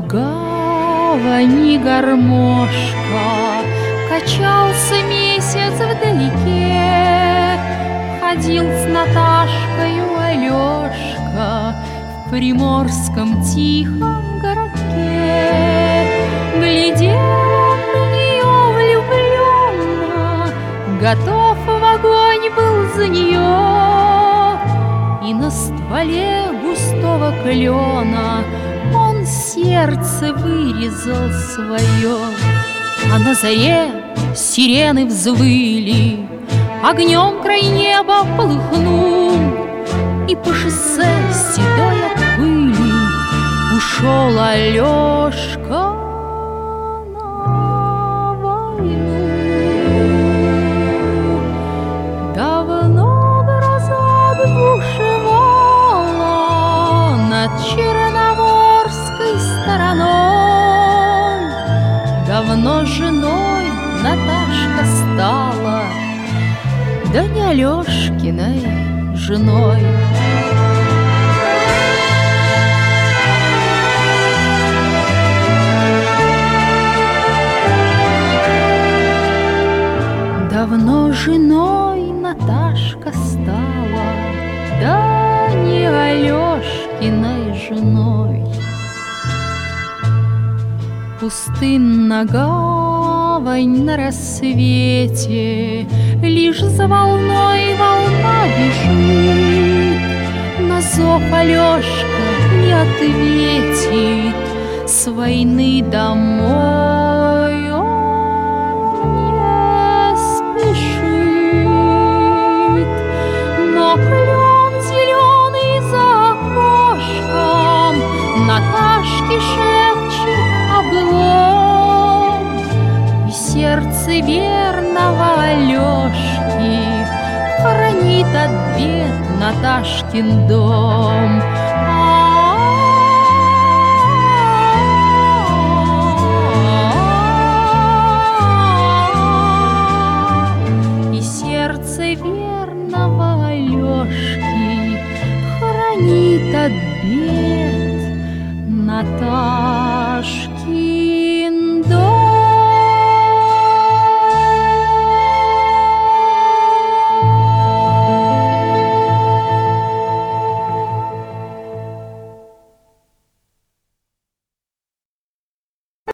в гавани гармошка, качался месяц вдалеке. Ходил с Наташкою Алешка в приморском тихом городке. Глядел он на нее влюбленно, готов в огонь был за нее. И на стволе густого клена он сердце вырезал свое. А на заре сирены взвыли, огнем край неба полыхнул, и по шоссе седой от пыли ушел Алешка на войну. Давно гроза бушевала над Черноморской стороной, давно женой Наташка стала, да не Алешкиной женой. Давно женой Наташка стала, да не Алешкиной женой. Пустынна гавань на рассвете, лишь за волной волна бежит. На зов Алешка не ответит, с войны домой он не спешит. Но клен зеленый за окошком Наташке шепчет о былом, и сердце верного Алешки хранит от бед Наташкин дом. И сердце верного Алешки хранит от бед Наташкин